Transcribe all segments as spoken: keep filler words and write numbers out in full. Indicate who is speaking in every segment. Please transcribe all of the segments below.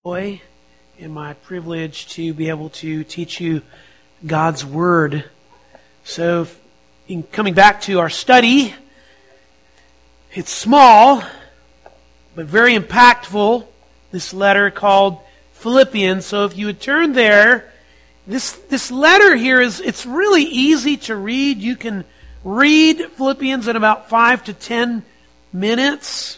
Speaker 1: joy and my privilege to be able to teach you God's Word. So, in coming back to our study, it's small, but very impactful, this letter called Philippians. So if you would turn there, this this letter here is, it's really easy to read. You can read Philippians in about five to ten minutes.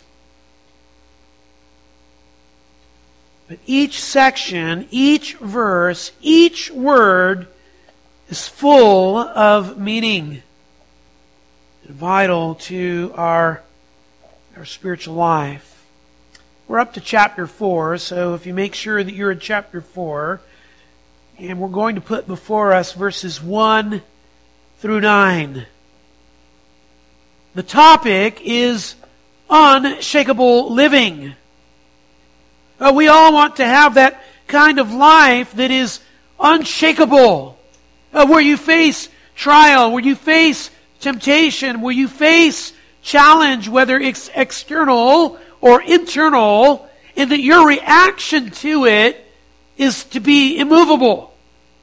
Speaker 1: But each section, each verse, each word is full of meaning and vital to our, our spiritual life. We're up to chapter four, so if you make sure that you're in chapter four, and we're going to put before us verses one through nine. The topic is unshakable living. Uh, we all want to have that kind of life that is unshakable, uh, where you face trial, where you face temptation, where you face challenge, whether it's external or internal, and that your reaction to it is to be immovable.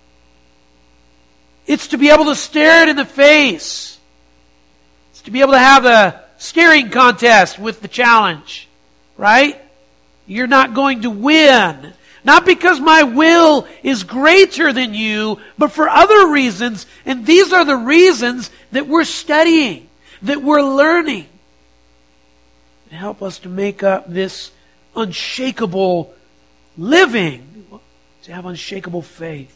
Speaker 1: It's to be able to stare it in the face. It's to be able to have a staring contest with the challenge, right? You're not going to win. Not because my will is greater than you, but for other reasons. And these are the reasons that we're studying, that we're learning. To help us to make up this unshakable living, to have unshakable faith.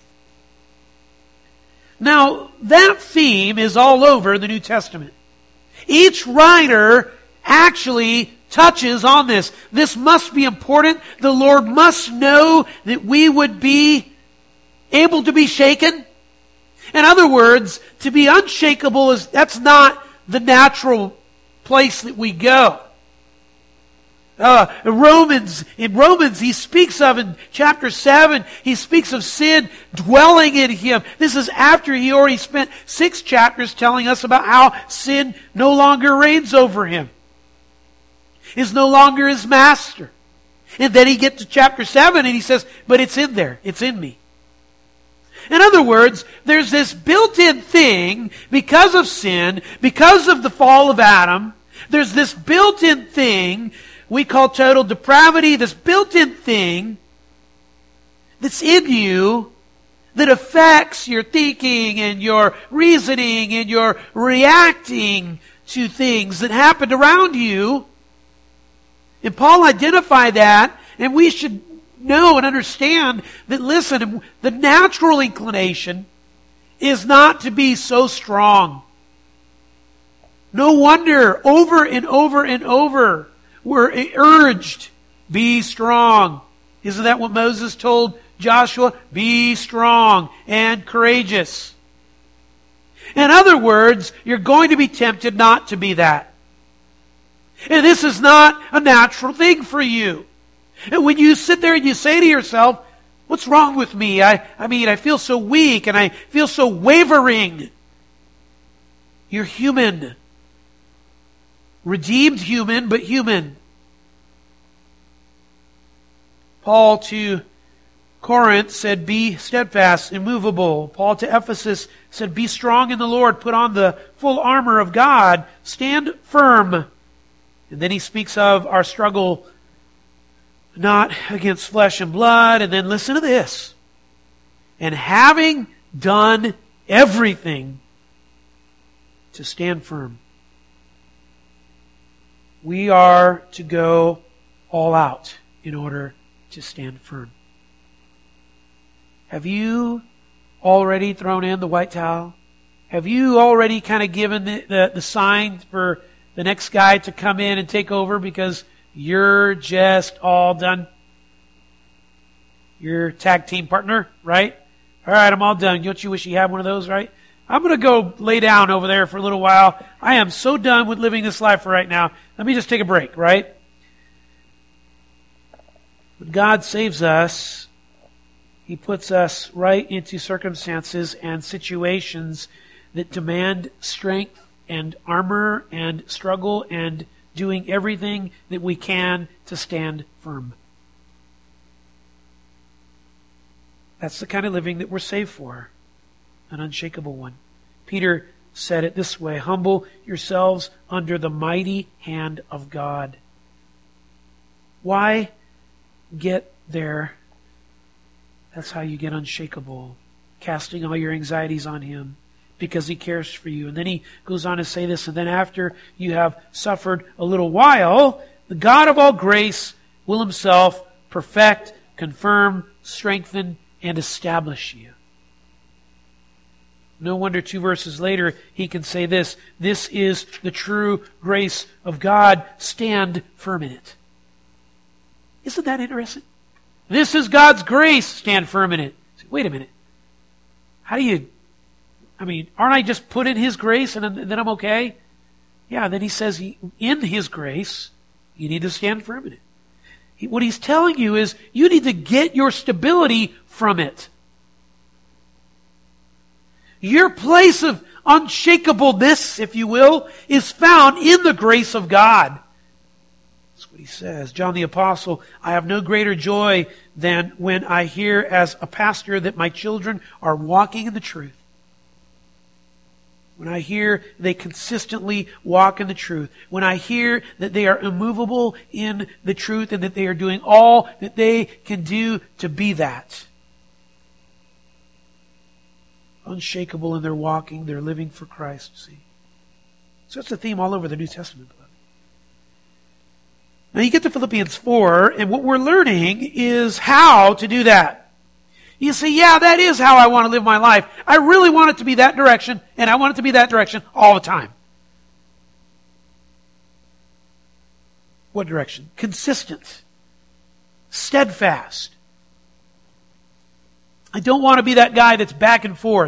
Speaker 1: Now, that theme is all over the New Testament. Each writer actually touches on this. This must be important. The Lord must know that we would be able to be shaken. In other words, to be unshakable is that's not the natural place that we go. Uh, Romans, in Romans, he speaks of, in chapter seven, he speaks of sin dwelling in him. This is after he already spent six chapters telling us about how sin no longer reigns over him. Is no longer his master. And then he gets to chapter seven and he says, but it's in there. It's in me. In other words, there's this built-in thing because of sin, because of the fall of Adam. There's this built-in thing we call total depravity, this built-in thing that's in you that affects your thinking and your reasoning and your reacting to things that happened around you. And Paul identified that, and we should know and understand that, listen, the natural inclination is not to be so strong. No wonder, over and over and over, we're urged, be strong. Isn't that what Moses told Joshua? Be strong and courageous. In other words, you're going to be tempted not to be that. And this is not a natural thing for you. And when you sit there and you say to yourself, what's wrong with me? I, I mean, I feel so weak and I feel so wavering. You're human. Redeemed human, but human. Paul to Corinth said, be steadfast, immovable. Paul to Ephesus said, be strong in the Lord. Put on the full armor of God. Stand firm. And then he speaks of our struggle not against flesh and blood. And then listen to this. And having done everything to stand firm. We are to go all out in order to stand firm. Have you already thrown in the white towel? Have you already kind of given the, the, the sign for the next guy to come in and take over because you're just all done? Your tag team partner, right? All right, I'm all done. Don't you wish you had one of those, right? I'm going to go lay down over there for a little while. I am so done with living this life for right now. Let me just take a break, right? When God saves us, He puts us right into circumstances and situations that demand strength and armor and struggle and doing everything that we can to stand firm. That's the kind of living that we're saved for, an unshakable one. Peter said it this way, humble yourselves under the mighty hand of God. Why get there? That's how you get unshakable, casting all your anxieties on Him because He cares for you. And then he goes on to say this, and then after you have suffered a little while, the God of all grace will Himself perfect, confirm, strengthen, and establish you. No wonder two verses later he can say this, this is the true grace of God, stand firm in it. Isn't that interesting? This is God's grace, stand firm in it. Wait a minute. How do you, I mean, aren't I just put in His grace and then I'm okay? Yeah, then he says in His grace, you need to stand firm in it. He, what he's telling you is you need to get your stability from it. Your place of unshakableness, if you will, is found in the grace of God. That's what he says. John the Apostle, I have no greater joy than when I hear as a pastor that my children are walking in the truth. When I hear they consistently walk in the truth. When I hear that they are immovable in the truth and that they are doing all that they can do to be that. Unshakable in their walking, they're living for Christ, see. So that's a theme all over the New Testament. Now you get to Philippians four, and what we're learning is how to do that. You say, yeah, that is how I want to live my life. I really want it to be that direction, and I want it to be that direction all the time. What direction? Consistent. Steadfast. I don't want to be that guy that's back and forth.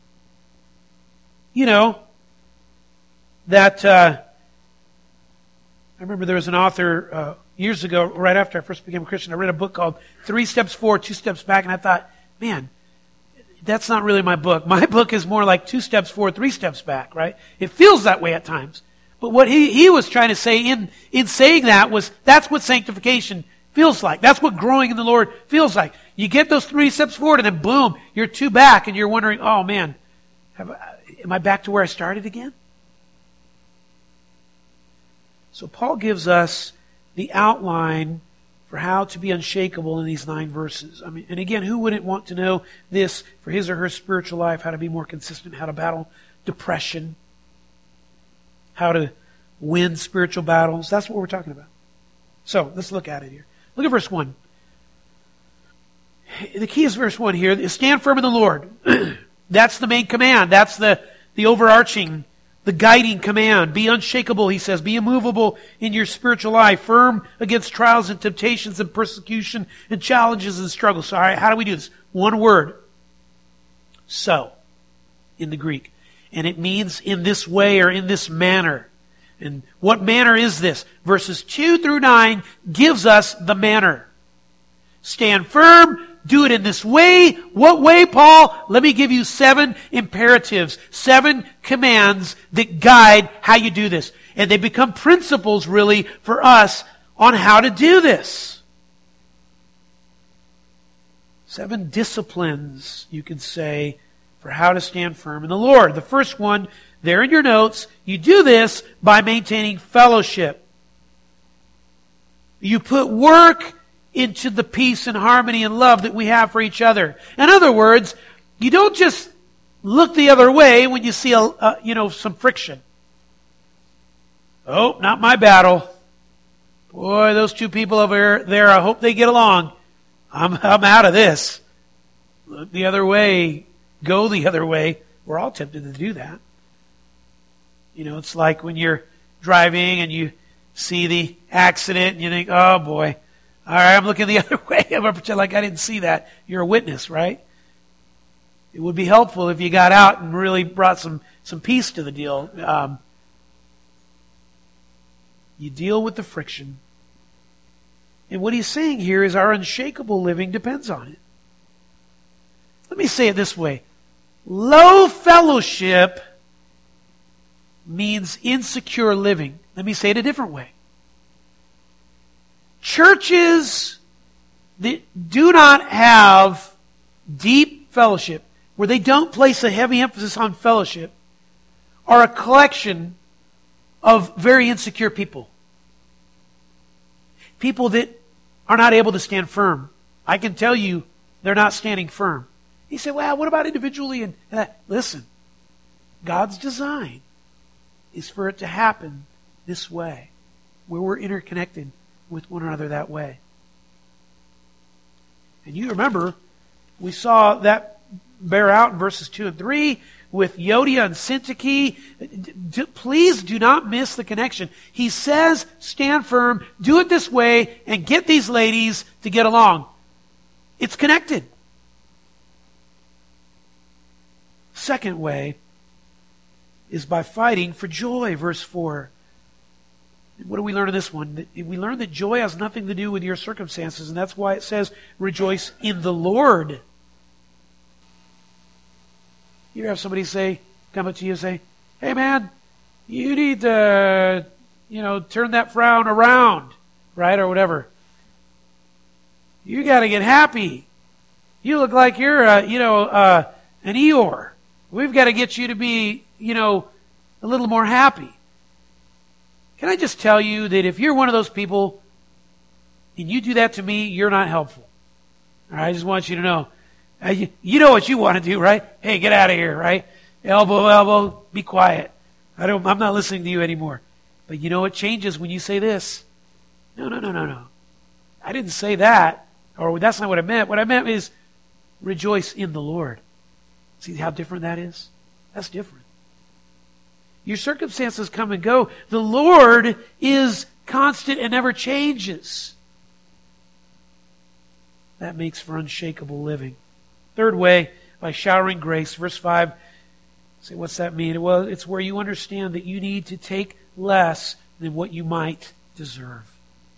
Speaker 1: You know, that, uh, I remember there was an author uh, years ago, right after I first became a Christian, I read a book called Three Steps Forward, Two Steps Back, and I thought, man, that's not really my book. My book is more like two steps forward, three steps back, right? It feels that way at times. But what he, he was trying to say in, in saying that was, that's what sanctification feels like. That's what growing in the Lord feels like. You get those three steps forward and then boom, you're two back and you're wondering, oh man, have I, am I back to where I started again? So Paul gives us the outline for how to be unshakable in these nine verses. I mean, and again, who wouldn't want to know this for his or her spiritual life, how to be more consistent, how to battle depression, how to win spiritual battles. That's what we're talking about. So let's look at it here. Look at verse one. The key is verse one here. Stand firm in the Lord. That's the main command. That's the, the overarching, the guiding command. Be unshakable, he says. Be immovable in your spiritual life. Firm against trials and temptations and persecution and challenges and struggles. So, all right, how do we do this? One word. So, in the Greek. And it means in this way or in this manner. And what manner is this? Verses two through nine gives us the manner. Stand firm. Do it in this way. What way, Paul? Let me give you seven imperatives, seven commands that guide how you do this. And they become principles, really, for us on how to do this. Seven disciplines, you could say, for how to stand firm in the Lord. The first one, there in your notes, you do this by maintaining fellowship. You put work into the peace and harmony and love that we have for each other. In other words, you don't just look the other way when you see a, a you know some friction. Oh, not my battle. Boy, those two people over there, I hope they get along. I'm I'm out of this. Look the other way. Go the other way. We're all tempted to do that. You know, it's like when you're driving and you see the accident and you think, oh boy, all right, I'm looking the other way. I'm going to pretend like I didn't see that. You're a witness, right? It would be helpful if you got out and really brought some, some peace to the deal. Um, you deal with the friction. And what he's saying here is our unshakable living depends on it. Let me say it this way. Low fellowship means insecure living. Let me say it a different way. Churches that do not have deep fellowship, where they don't place a heavy emphasis on fellowship, are a collection of very insecure people. People that are not able to stand firm. I can tell you they're not standing firm. He said, well, what about individually? And that? Listen, God's design is for it to happen this way, where we're interconnected with one another that way. And you remember, we saw that bear out in verses two and three with Euodia and Syntyche. D- please do not miss the connection. He says, stand firm, do it this way, and get these ladies to get along. It's connected. Second way is by fighting for joy, verse four. What do we learn in this one? We learn that joy has nothing to do with your circumstances, and that's why it says, rejoice in the Lord. You ever have somebody say, come up to you and say, hey man, you need to, you know, turn that frown around, right, or whatever. You got to get happy. You look like you're, uh, you know, uh, an Eeyore. We've got to get you to be, you know, a little more happy. Can I just tell you that if you're one of those people and you do that to me, you're not helpful. All right, I just want you to know. Uh, you, you know what you want to do, right? Hey, get out of here, right? Elbow, elbow, be quiet. I don't, I'm not listening to you anymore. But you know what changes when you say this? No, no, no, no, no. I didn't say that, or that's not what I meant. What I meant is rejoice in the Lord. See how different that is? That's different. Your circumstances come and go. The Lord is constant and never changes. That makes for unshakable living. Third way, by showering grace. Verse five, say, what's that mean? Well, it's where you understand that you need to take less than what you might deserve.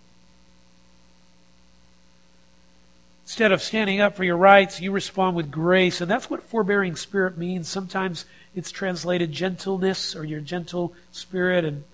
Speaker 1: Instead of standing up for your rights, you respond with grace. And that's what forbearing spirit means. Sometimes it's translated gentleness or your gentle spirit. And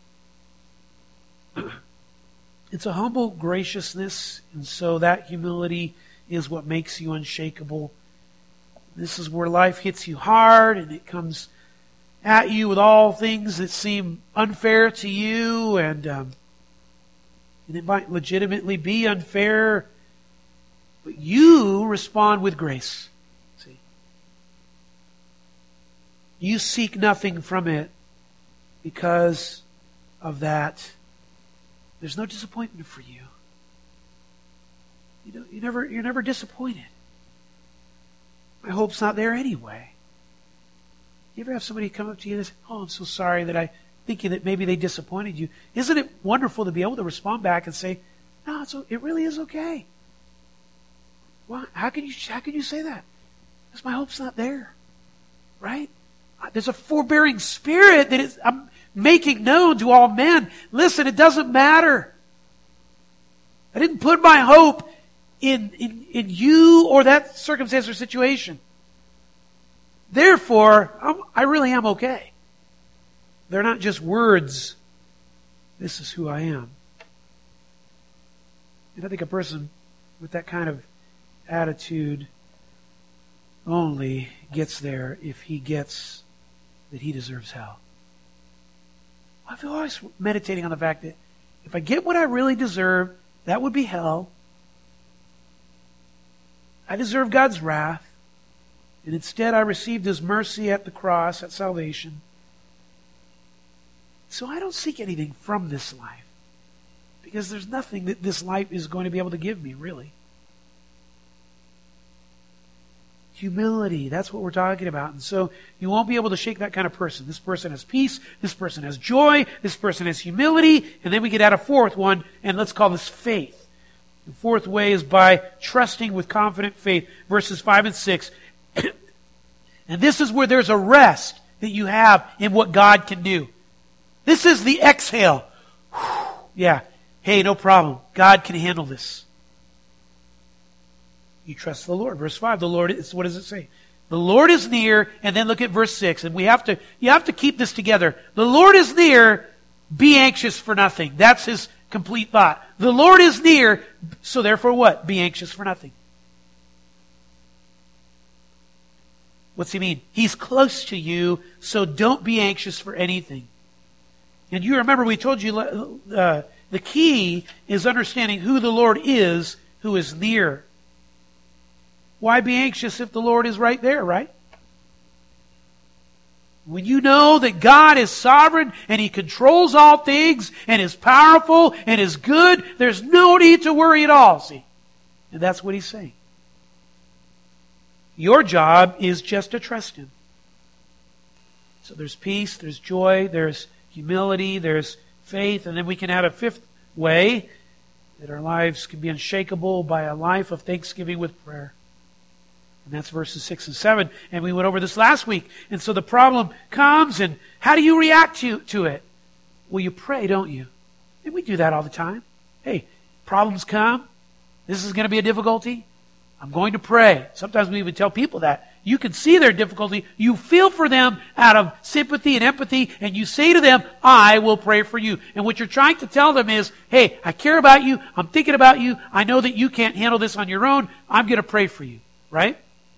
Speaker 1: it's a humble graciousness. And so that humility is what makes you unshakable. This is where life hits you hard and it comes at you with all things that seem unfair to you. And, um, and it might legitimately be unfair. But you respond with grace. See? You seek nothing from it because of that. There's no disappointment for you. You know, you never, you're never disappointed. My hope's not there anyway. You ever have somebody come up to you and say, oh, I'm so sorry that I, thinking that maybe they disappointed you. Isn't it wonderful to be able to respond back and say, no, it's, it really is okay. Well, how can you how can you say that? Because my hope's not there, right? There's a forbearing spirit that is I'm making known to all men. Listen, it doesn't matter. I didn't put my hope in in, in you or that circumstance or situation. Therefore, I'm, I really am okay. They're not just words. This is who I am. And I think a person with that kind of attitude only gets there if he gets that he deserves hell. I've always meditating on the fact that if I get what I really deserve, that would be hell. I deserve God's wrath, and instead I received His mercy at the cross, at salvation. So I don't seek anything from this life, because there's nothing that this life is going to be able to give me, really. Humility, that's what we're talking about. And so you won't be able to shake that kind of person. This person has peace, this person has joy, this person has humility, and then we get out a fourth one, and let's call this faith. The fourth way is by trusting with confident faith. Verses five and six. And this is where there's a rest that you have in what God can do. This is the exhale. Yeah. Hey, no problem. God can handle this. You trust the Lord. Verse five, the Lord is, what does it say? The Lord is near, and then look at verse six, and we have to, you have to keep this together. The Lord is near, be anxious for nothing. That's his complete thought. The Lord is near, so therefore what? Be anxious for nothing. What's he mean? He's close to you, so don't be anxious for anything. And you remember we told you uh, the key is understanding who the Lord is, who is near. Why be anxious if the Lord is right there, right? When you know that God is sovereign and He controls all things and is powerful and is good, there's no need to worry at all, see? And that's what He's saying. Your job is just to trust Him. So there's peace, there's joy, there's humility, there's faith, and then we can add a fifth way that our lives can be unshakable by a life of thanksgiving with prayer. And that's verses six and seven. And we went over this last week. And so the problem comes, and how do you react to, to it? Well, you pray, don't you? And we do that all the time. Hey, problems come. This is going to be a difficulty. I'm going to pray. Sometimes we even tell people that. You can see their difficulty. You feel for them out of sympathy and empathy, and you say to them, I will pray for you. And what you're trying to tell them is, hey, I care about you. I'm thinking about you. I know that you can't handle this on your own. I'm going to pray for you. Right?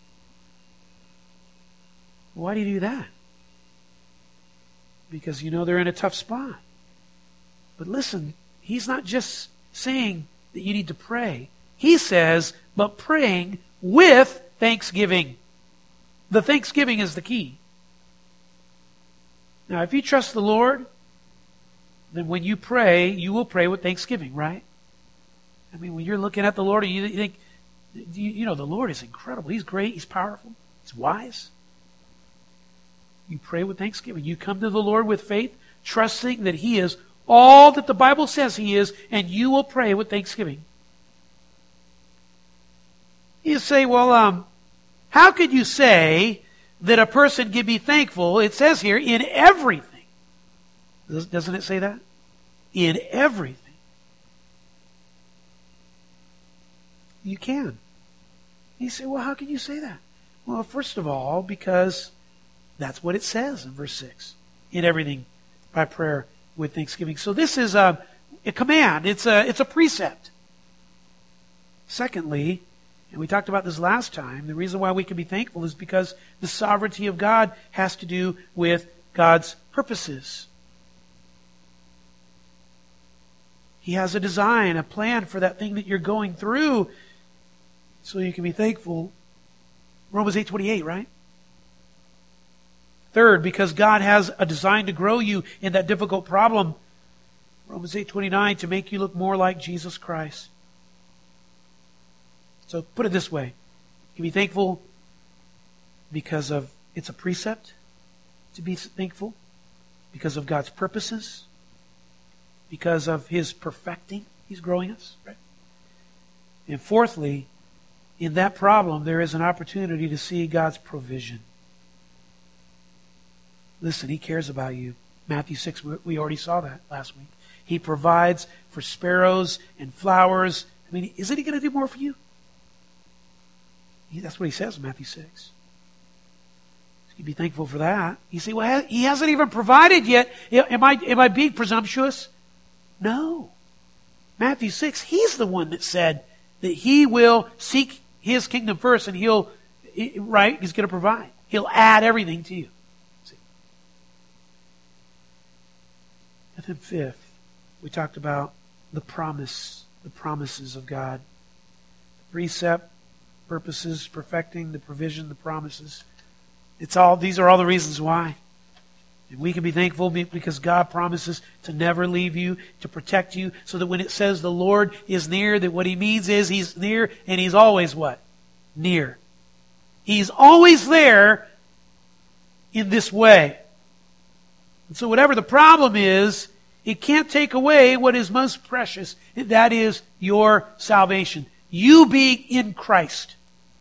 Speaker 1: Why do you do that? Because you know they're in a tough spot. But listen, He's not just saying that you need to pray. He says, but praying with thanksgiving. The thanksgiving is the key. Now, if you trust the Lord, then when you pray, you will pray with thanksgiving, right? I mean, when you're looking at the Lord, you think, you, you know, the Lord is incredible. He's great. He's powerful. He's wise. You pray with thanksgiving. You come to the Lord with faith, trusting that He is all that the Bible says He is, and you will pray with thanksgiving. You say, well, um, how could you say that a person can be thankful? It says here, in everything. Doesn't it say that? In everything. You can. You say, well, how can you say that? Well, first of all, because that's what it says in verse six. In everything by prayer with thanksgiving. So this is a, a command. It's a, it's a precept. Secondly, and we talked about this last time, the reason why we can be thankful is because the sovereignty of God has to do with God's purposes. He has a design, a plan for that thing that you're going through, so you can be thankful. Romans eight twenty-eight, right? Third, because God has a design to grow you in that difficult problem. Romans eight twenty-nine, to make you look more like Jesus Christ. So put it this way. You can be thankful because of, it's a precept to be thankful, because of God's purposes, because of His perfecting. He's growing us. Right? And fourthly, in that problem, there is an opportunity to see God's provision. Listen, He cares about you. Matthew six, we already saw that last week. He provides for sparrows and flowers. I mean, isn't He going to do more for you? That's what He says in Matthew six. So you'd be thankful for that. You say, well, He hasn't even provided yet. Am I, am I being presumptuous? No. Matthew six, He's the one that said that He will seek His kingdom first, and He'll, right, He's going to provide. He'll add everything to you. See? And then fifth, we talked about the promise, the promises of God. The precept, purposes, perfecting, the provision, the promises. It's all, these are all the reasons why. And we can be thankful because God promises to never leave you, to protect you, so that when it says the Lord is near, that what He means is He's near, and He's always what? Near. He's always there in this way. And so whatever the problem is, it can't take away what is most precious, and that is your salvation. You being in Christ.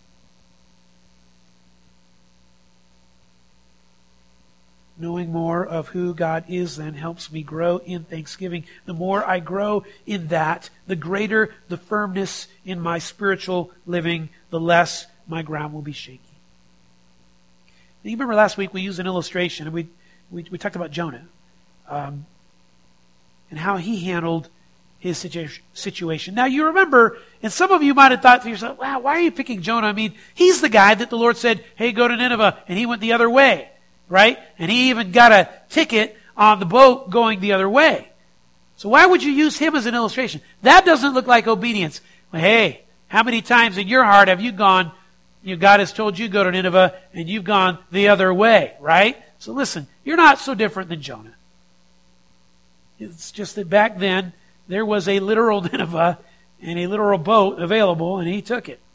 Speaker 1: Knowing more of who God is then helps me grow in thanksgiving. The more I grow in that, the greater the firmness in my spiritual living, the less my ground will be shaky. Now, you remember last week we used an illustration, and we we, we talked about Jonah um, and how he handled his situ- situation. Now you remember, and some of you might have thought to yourself, wow, why are you picking Jonah? I mean, he's the guy that the Lord said, hey, go to Nineveh, and he went the other way, right? And he even got a ticket on the boat going the other way. So why would you use him as an illustration? That doesn't look like obedience. Well, hey, how many times in your heart have you gone, you know, God has told you go to Nineveh, and you've gone the other way, right? So listen, you're not so different than Jonah. It's just that back then, there was a literal Nineveh and a literal boat available, and he took it.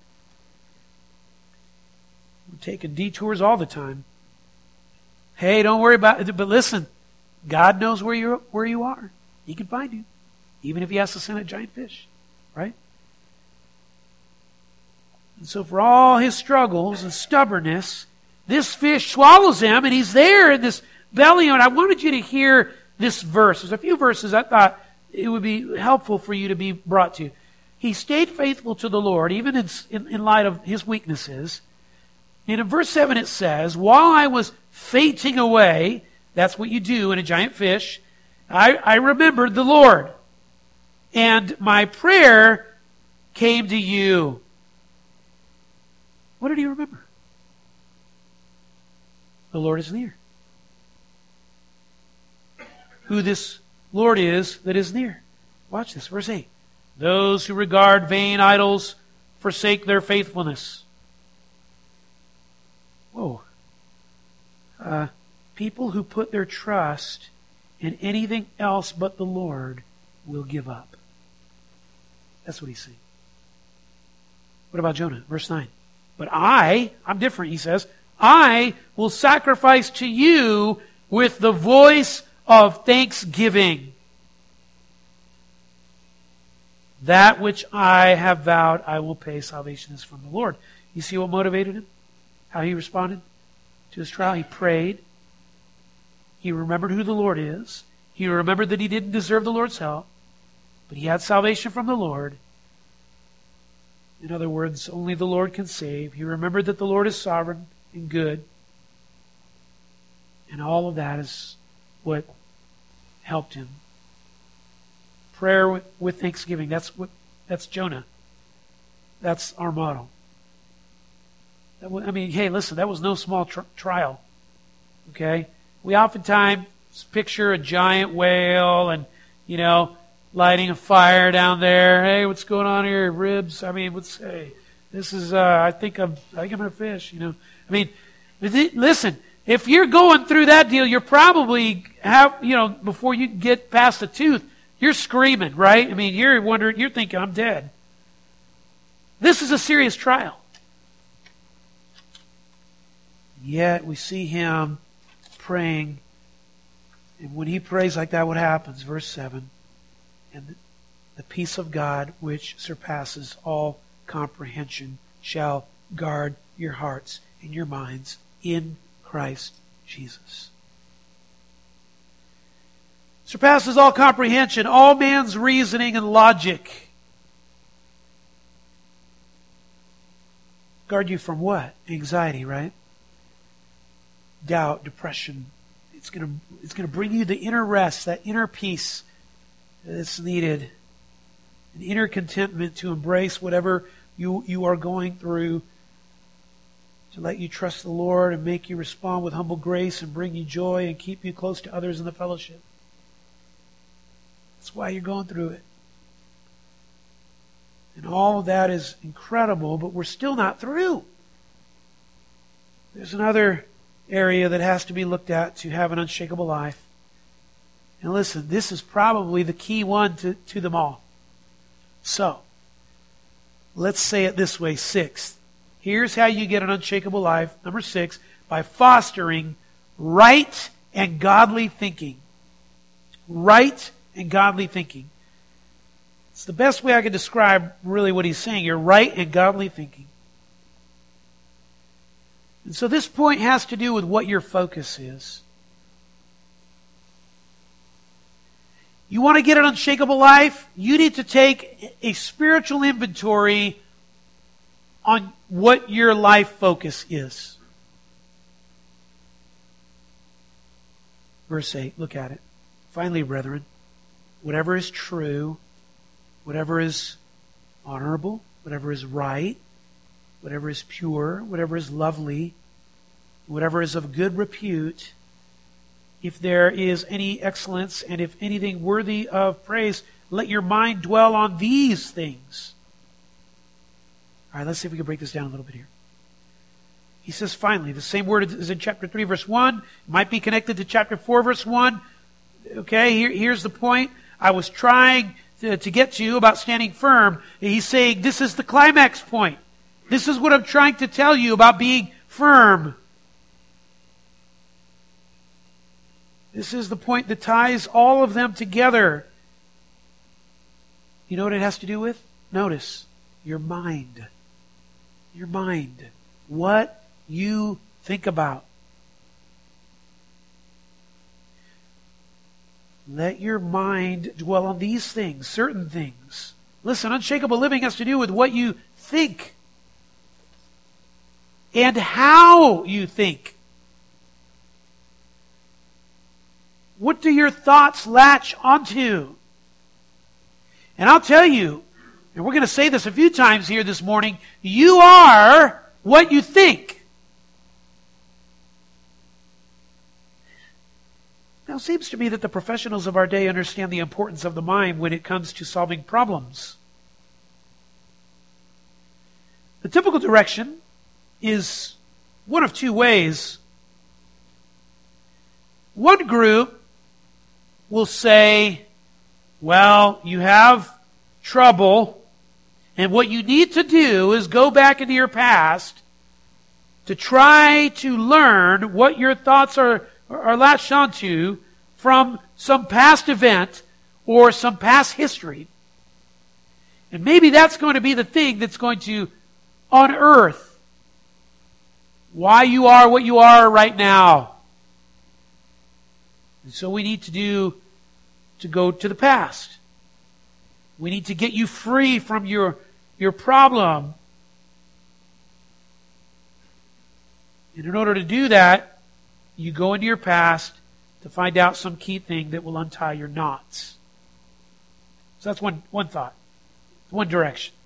Speaker 1: We're taking detours all the time. Hey, don't worry about it. But listen, God knows where you where you are. He can find you, even if he has to send a giant fish, right? And so for all his struggles and stubbornness, this fish swallows him, and he's there in this belly. And I wanted you to hear this verse. There's a few verses I thought it would be helpful for you to be brought to. He stayed faithful to the Lord, even in, in, in light of his weaknesses. And in verse seven it says, while I was fainting away, that's what you do in a giant fish, I, I remembered the Lord. And my prayer came to you. What did he remember? The Lord is near. Who this Lord is that is near. Watch this, verse eight. Those who regard vain idols forsake their faithfulness. Whoa. Uh, people who put their trust in anything else but the Lord will give up. That's what he's saying. What about Jonah? Verse nine. But I, I'm different, he says, I will sacrifice to you with the voice of thanksgiving. That which I have vowed I will pay. Salvation is from the Lord. You see what motivated him? How he responded to his trial? He prayed. He remembered who the Lord is. He remembered that he didn't deserve the Lord's help, but he had salvation from the Lord. In other words, only the Lord can save. He remembered that the Lord is sovereign and good. And all of that is what helped him. Prayer with, with thanksgiving. That's what. That's Jonah. That's our model. That was, I mean, hey, listen, that was no small tr- trial. Okay? We oftentimes picture a giant whale and, you know, lighting a fire down there. Hey, what's going on here? Ribs. I mean, what's, hey, this is, uh, I think I'm, I think I'm going to fish, you know. I mean, listen, if you're going through that deal, you're probably, have, you know, before you get past the tooth, you're screaming, right? I mean, you're wondering, you're thinking, I'm dead. This is a serious trial. Yet we see him praying. And when he prays like that, what happens? Verse seven. And the peace of God, which surpasses all comprehension, shall guard your hearts and your minds in Christ Jesus. Surpasses all comprehension, all man's reasoning and logic. Guard you from what? Anxiety, right? Doubt, depression. It's going to, it's going to bring you the inner rest, that inner peace that's needed. An inner contentment to embrace whatever you, you are going through, to let you trust the Lord and make you respond with humble grace and bring you joy and keep you close to others in the fellowship. That's why you're going through it. And all of that is incredible, but we're still not through. There's another area that has to be looked at to have an unshakable life. And listen, this is probably the key one to, to them all. So, let's say it this way. Sixth, here's how you get an unshakable life. Number six, by fostering right and godly thinking. Right and godly thinking. It's the best way I can describe really what he's saying here. Right and godly thinking. And so this point has to do with what your focus is. You want to get an unshakable life? You need to take a spiritual inventory on what your life focus is. Verse eight, look at it. Finally, brethren, whatever is true, whatever is honorable, whatever is right, whatever is pure, whatever is lovely, whatever is of good repute, if there is any excellence and if anything worthy of praise, let your mind dwell on these things. All right, let's see if we can break this down a little bit here. He says, finally, the same word is in chapter three, verse one. It might be connected to chapter four, verse one. Okay, here, here's the point I was trying to, to get to about standing firm. He's saying this is the climax point. This is what I'm trying to tell you about being firm. This is the point that ties all of them together. You know what it has to do with? Notice, your mind. Your mind. What you think about. Let your mind dwell on these things, certain things. Listen, unshakable living has to do with what you think and how you think. What do your thoughts latch onto? And I'll tell you, and we're going to say this a few times here this morning, you are what you think. Now, it seems to me that the professionals of our day understand the importance of the mind when it comes to solving problems. The typical direction is one of two ways. One group will say, well, you have trouble, and what you need to do is go back into your past to try to learn what your thoughts are, are latched onto from some past event or some past history. And maybe that's going to be the thing that's going to unearth why you are what you are right now. And so we need to do to go to the past. We need to get you free from your, your problem. And in order to do that, you go into your past to find out some key thing that will untie your knots. So that's one, one thought, one direction.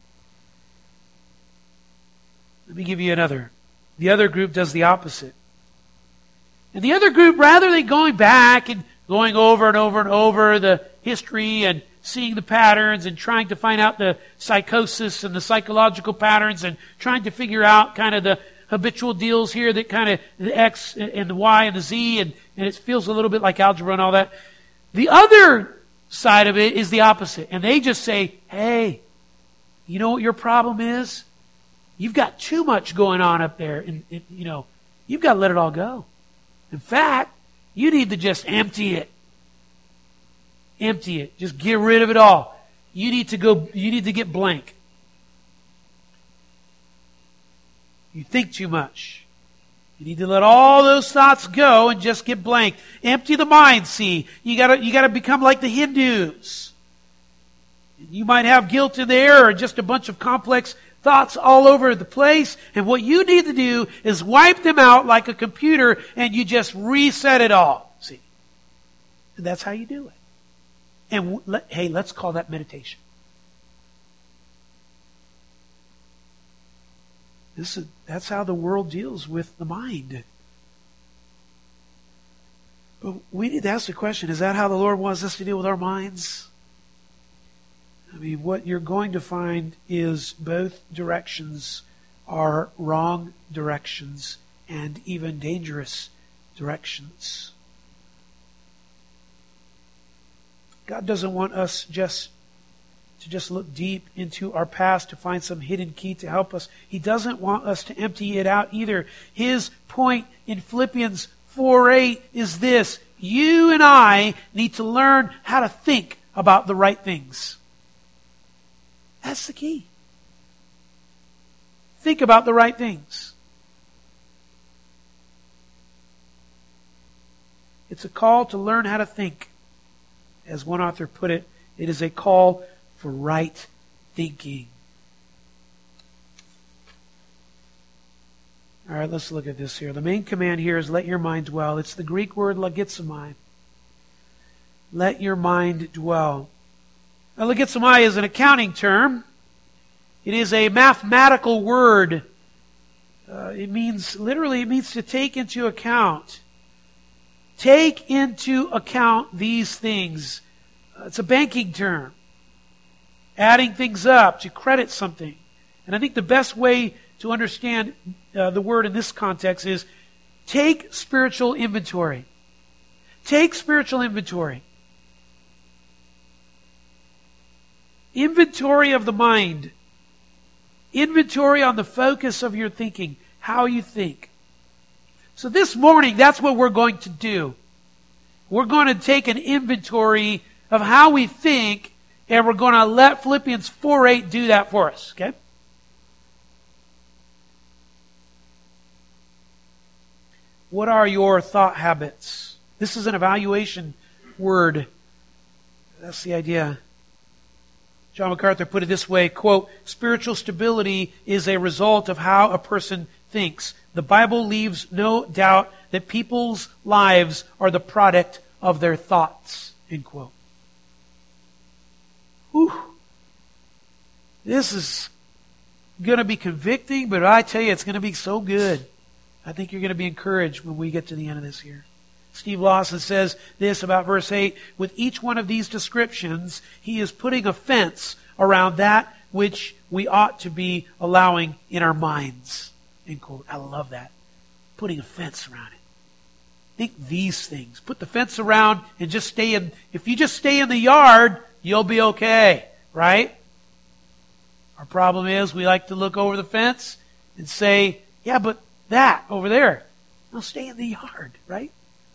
Speaker 1: Let me give you another. The other group does the opposite. And the other group, rather than going back and going over and over and over the history and seeing the patterns and trying to find out the psychosis and the psychological patterns and trying to figure out kind of the habitual deals here that kind of the X and the Y and the Z and, and it feels a little bit like algebra and all that. The other side of it is the opposite. And they just say, hey, you know what your problem is? You've got too much going on up there. And, and you know, you've got to let it all go. In fact, you need to just empty it. Empty it. Just get rid of it all. You need to go, you need to get blank. You think too much. You need to let all those thoughts go and just get blank. Empty the mind, see. You gotta, you gotta become like the Hindus. You might have guilt in there or just a bunch of complex thoughts all over the place. And what you need to do is wipe them out like a computer and you just reset it all. See? And that's how you do it. And let, hey, let's call that meditation. This is, that's how the world deals with the mind. But we need to ask the question, is that how the Lord wants us to deal with our minds? I mean, what you're going to find is both directions are wrong directions and even dangerous directions. God doesn't want us just to just look deep into our past to find some hidden key to help us. He doesn't want us to empty it out either. His point in Philippians four eight is this: you and I need to learn how to think about the right things. That's the key. Think about the right things. It's a call to learn how to think. As one author put it, it is a call for right thinking. All right, let's look at this here. The main command here is let your mind dwell. It's the Greek word lagizomai. Let your mind dwell. Now, logizomai is an accounting term. It is a mathematical word. Uh, it means, literally, it means to take into account. Take into account these things. Uh, it's a banking term. Adding things up to credit something. And I think the best way to understand uh, the word in this context is take spiritual inventory. Take spiritual inventory. Inventory of the mind. Inventory on the focus of your thinking. How you think. So this morning, that's what we're going to do. We're going to take an inventory of how we think, and we're going to let Philippians four eight do that for us. Okay? What are your thought habits? This is an evaluation word. That's the idea. John MacArthur put it this way, quote, spiritual stability is a result of how a person thinks. The Bible leaves no doubt that people's lives are the product of their thoughts, end quote. Whew. This is going to be convicting, but I tell you, it's going to be so good. I think you're going to be encouraged when we get to the end of this here. Steve Lawson says this about verse eight. With each one of these descriptions, he is putting a fence around that which we ought to be allowing in our minds. End quote. I love that. Putting a fence around it. Think these things. Put the fence around and just stay in. If you just stay in the yard, you'll be okay. Right? Our problem is we like to look over the fence and say, yeah, but that over there. Now stay in the yard. Right?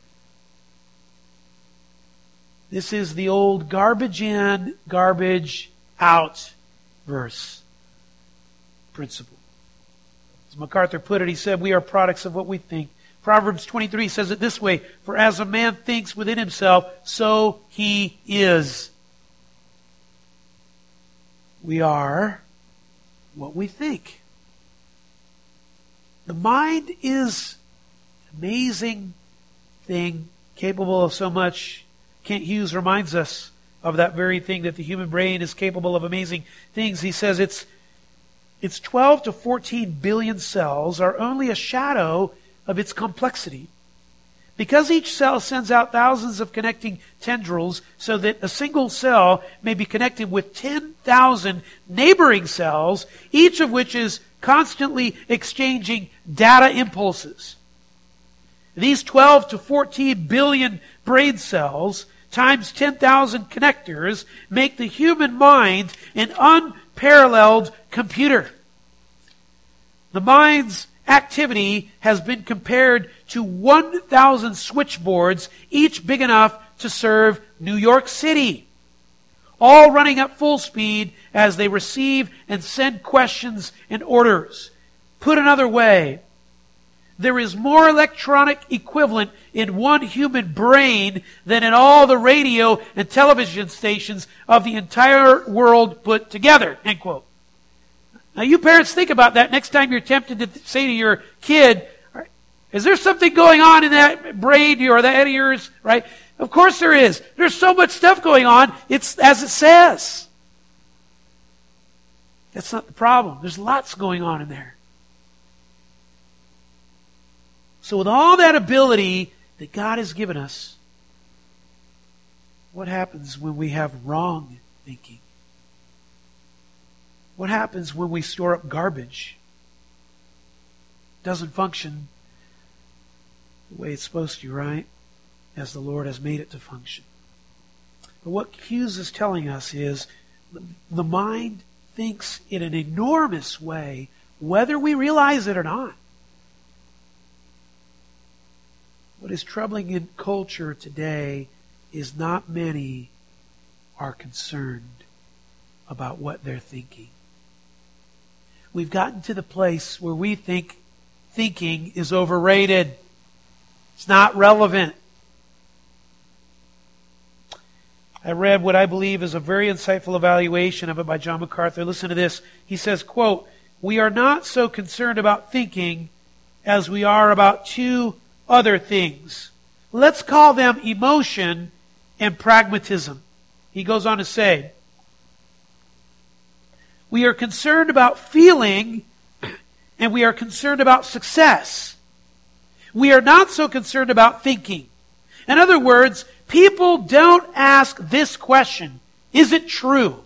Speaker 1: This is the old garbage in, garbage out verse principle. As MacArthur put it, he said, we are products of what we think. Proverbs twenty-three says it this way, for as a man thinks within himself, so he is. We are what we think. The mind is an amazing thing, capable of so much. Kent Hughes reminds us of that very thing, that the human brain is capable of amazing things. He says it's its twelve to fourteen billion cells are only a shadow of its complexity. Because each cell sends out thousands of connecting tendrils so that a single cell may be connected with ten thousand neighboring cells, each of which is constantly exchanging data impulses. These twelve to fourteen billion brain cells times ten thousand connectors make the human mind an unparalleled computer. The mind's activity has been compared to one thousand switchboards, each big enough to serve New York City, all running at full speed as they receive and send questions and orders. Put another way, there is more electronic equivalent in one human brain than in all the radio and television stations of the entire world put together. End quote. Now you parents think about that next time you're tempted to say to your kid, is there something going on in that brain or that head of yours? Right? Of course there is. There's so much stuff going on. It's as it says. That's not the problem. There's lots going on in there. So with all that ability that God has given us, what happens when we have wrong thinking? What happens when we store up garbage? It doesn't function the way it's supposed to, right? As the Lord has made it to function. But what Hughes is telling us is the mind thinks in an enormous way, whether we realize it or not. What is troubling in culture today is not many are concerned about what they're thinking. We've gotten to the place where we think thinking is overrated. It's not relevant. I read what I believe is a very insightful evaluation of it by John MacArthur. Listen to this. He says, quote, we are not so concerned about thinking as we are about two other things. Let's call them emotion and pragmatism. He goes on to say, We are concerned about feeling, and we are concerned about success. We are not so concerned about thinking. In other words, people don't ask this question, is it true?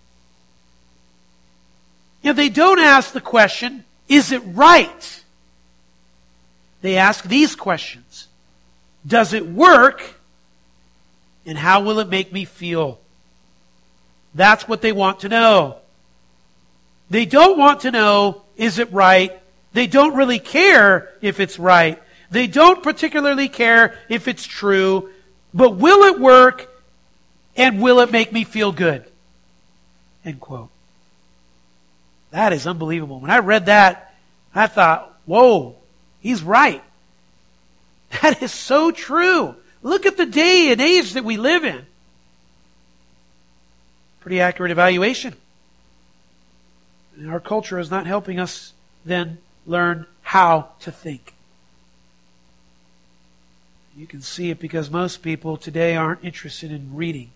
Speaker 1: You know, they don't ask the question, is it right? They ask these questions. Does it work? And how will it make me feel? That's what they want to know. They don't want to know, is it right? They don't really care if it's right. They don't particularly care if it's true. But will it work? And will it make me feel good? End quote. That is unbelievable. When I read that, I thought, whoa, he's right. That is so true. Look at the day and age that we live in. Pretty accurate evaluation. And our culture is not helping us then learn how to think. You can see it because most people today aren't interested in reading.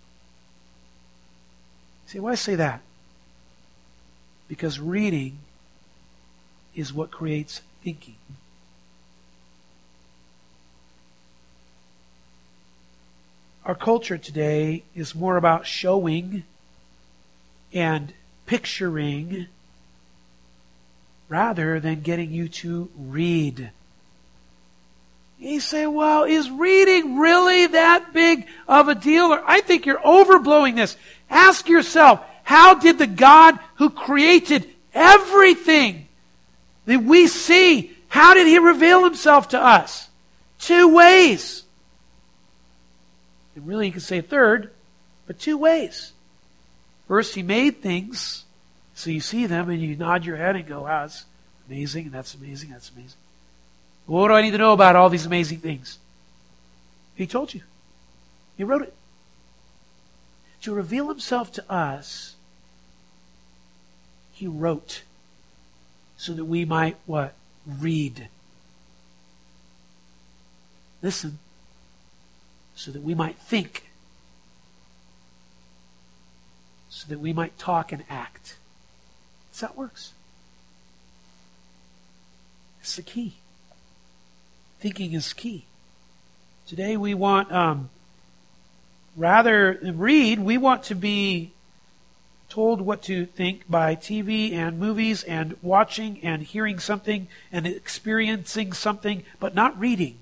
Speaker 1: See, why say that? Because reading is what creates thinking. Our culture today is more about showing and picturing rather than getting you to read. You say, well, is reading really that big of a deal? Or I think you're overblowing this. Ask yourself, how did the God who created everything that we see, how did He reveal Himself to us? Two ways. And really you can say a third, but two ways. First, He made things, so you see them and you nod your head and go, wow, that's amazing, and that's amazing, that's amazing. Well, what do I need to know about all these amazing things? He told you. He wrote it. To reveal Himself to us, He wrote so that we might, what? Read. Listen. So that we might think. So that we might talk and act. That's how it works. It's the key. Thinking is key. Today we want, um, rather than read, we want to be told what to think by T V and movies and watching and hearing something and experiencing something, but not reading.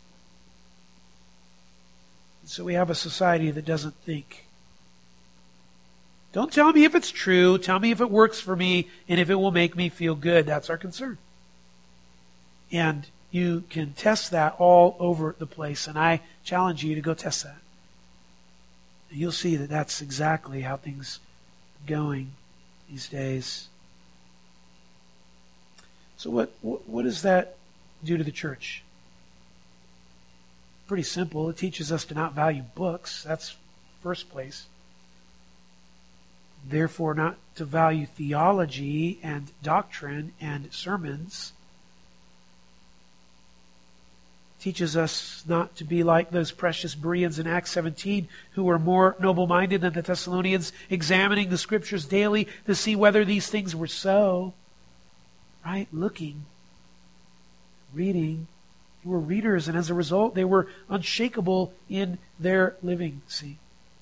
Speaker 1: So we have a society that doesn't think. Don't tell me if it's true. Tell me if it works for me and if it will make me feel good. That's our concern. And you can test that all over the place, and I challenge you to go test that. And you'll see that that's exactly how things are going these days. So what, what, what does that do to the church? Pretty simple. It teaches us to not value books. That's first place. Therefore, not to value theology and doctrine and sermons. Teaches us not to be like those precious Bereans in Acts seventeen who were more noble-minded than the Thessalonians, examining the Scriptures daily to see whether these things were so. Right? Looking. Reading. They were readers, and as a result, they were unshakable in their living. See?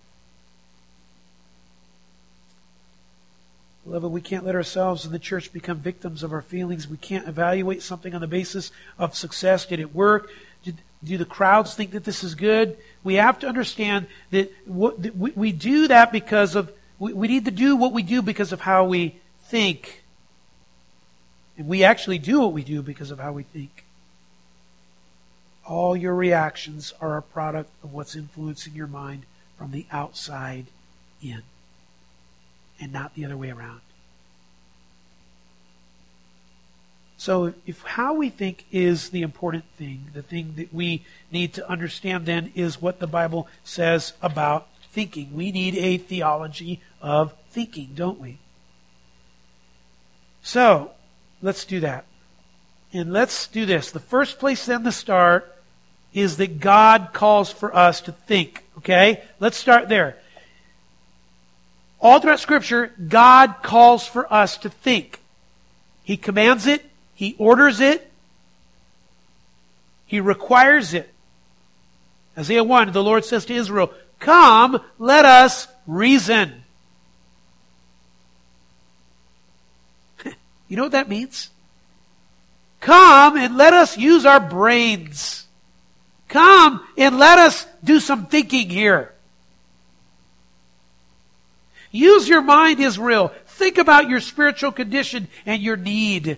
Speaker 1: Beloved, we can't let ourselves in the church become victims of our feelings. We can't evaluate something on the basis of success. Did it work? Did, do the crowds think that this is good? We have to understand that, what, that we, we do that because of, we, we need to do what we do because of how we think. And we actually do what we do because of how we think. All your reactions are a product of what's influencing your mind from the outside in, and not the other way around. So if how we think is the important thing, the thing that we need to understand then is what the Bible says about thinking. We need a theology of thinking, don't we? So, let's do that. And let's do this. The first place then to start is that God calls for us to think. Okay? Let's start there. All throughout Scripture, God calls for us to think. He commands it. He orders it. He requires it. Isaiah one, the Lord says to Israel, "Come, let us reason." You know what that means? Come and let us use our brains. Come and let us do some thinking here. Use your mind, Israel. Think about your spiritual condition and your need.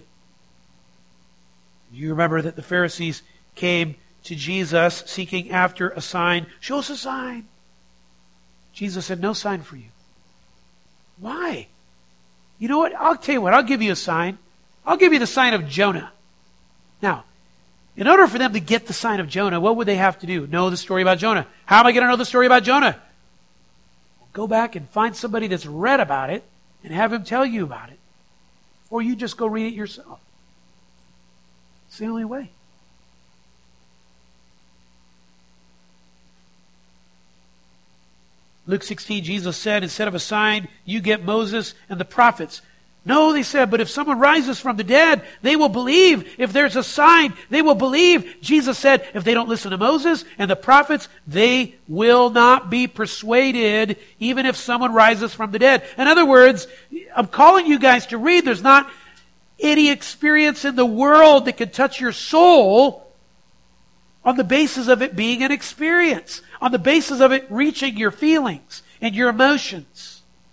Speaker 1: You remember that the Pharisees came to Jesus seeking after a sign. Show us a sign. Jesus said, no sign for you. Why? You know what? I'll tell you what. I'll give you a sign. I'll give you the sign of Jonah. Now, in order for them to get the sign of Jonah, what would they have to do? Know the story about Jonah. How am I going to know the story about Jonah? Go back and find somebody that's read about it and have him tell you about it. Or you just go read it yourself. It's the only way. Luke sixteen, Jesus said, instead of a sign, you get Moses and the prophets. No, they said, but if someone rises from the dead, they will believe. If there's a sign, they will believe. Jesus said, if they don't listen to Moses and the prophets, they will not be persuaded, even if someone rises from the dead. In other words, I'm calling you guys to read. There's not any experience in the world that could touch your soul on the basis of it being an experience, on the basis of it reaching your feelings and your emotions.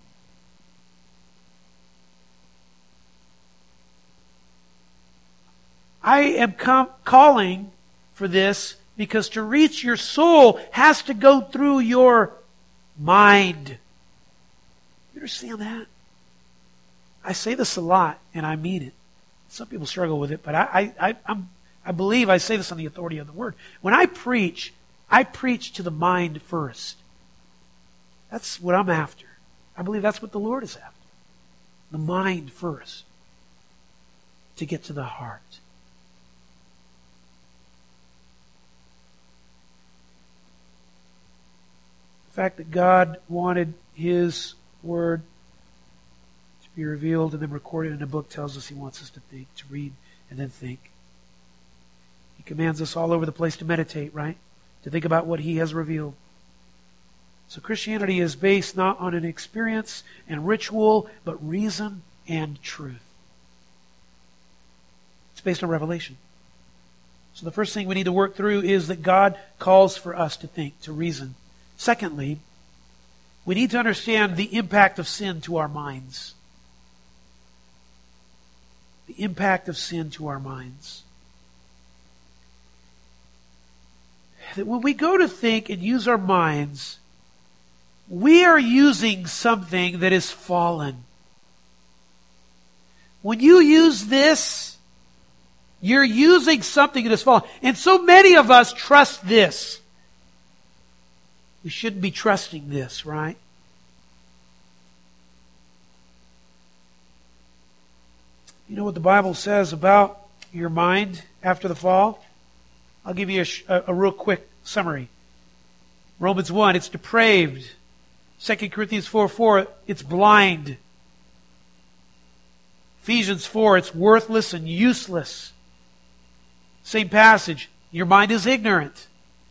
Speaker 1: I am com- calling for this because to reach your soul has to go through your mind. You understand that? I say this a lot, and I mean it. Some people struggle with it, but I, I, I, I'm, I believe I say this on the authority of the Word. When I preach, I preach to the mind first. That's what I'm after. I believe that's what the Lord is after. The mind first. To get to the heart. The fact that God wanted His Word to be revealed and then recorded in a book tells us He wants us to think, to read and then think. He commands us all over the place to meditate, right? To think about what He has revealed. So Christianity is based not on an experience and ritual, but reason and truth. It's based on revelation. So the first thing we need to work through is that God calls for us to think, to reason. Secondly, we need to understand the impact of sin to our minds. The impact of sin to our minds. That when we go to think and use our minds, we are using something that is fallen. When you use this, you're using something that is fallen. And so many of us trust this. We shouldn't be trusting this, right? You know what the Bible says about your mind after the fall? I'll give you a, a, a real quick summary. Romans one, it's depraved. Second Corinthians four four, it's blind. Ephesians four, it's worthless and useless. Same passage, your mind is ignorant.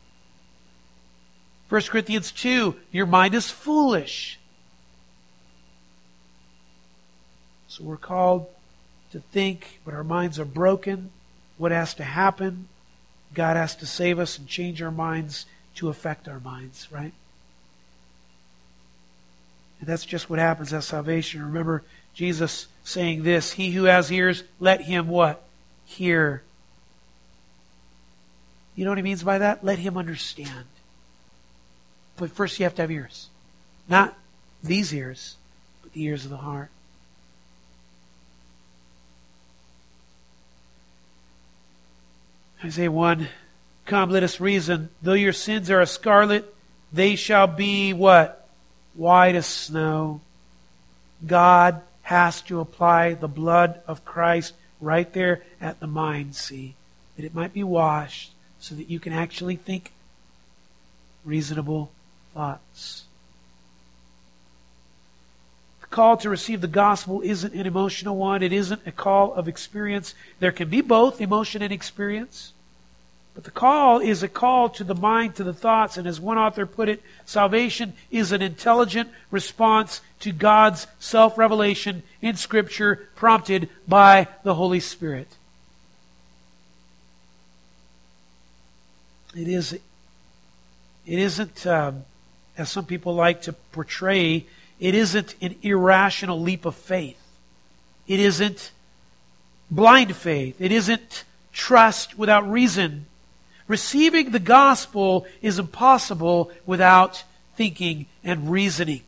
Speaker 1: First Corinthians two, your mind is foolish. So we're called to think, but our minds are broken. What has to happen? God has to save us and change our minds to affect our minds, right? And that's just what happens at salvation. Remember Jesus saying this, he who has ears, let him what? Hear. You know what he means by that? Let him understand. But first you have to have ears. Not these ears, but the ears of the heart. Isaiah one, come, let us reason. Though your sins are as scarlet, they shall be what? White as snow. God has to apply the blood of Christ right there at the mind, see? That it might be washed so that you can actually think reasonable thoughts. call to receive the gospel isn't an emotional one. It isn't a call of experience. There can be both emotion and experience. But the call is a call to the mind, to the thoughts. And as one author put it, salvation is an intelligent response to God's self-revelation in Scripture prompted by the Holy Spirit. It is, it isn't, um, as some people like to portray, it isn't an irrational leap of faith. It isn't blind faith. It isn't trust without reason. Receiving the gospel is impossible without thinking and reasoning.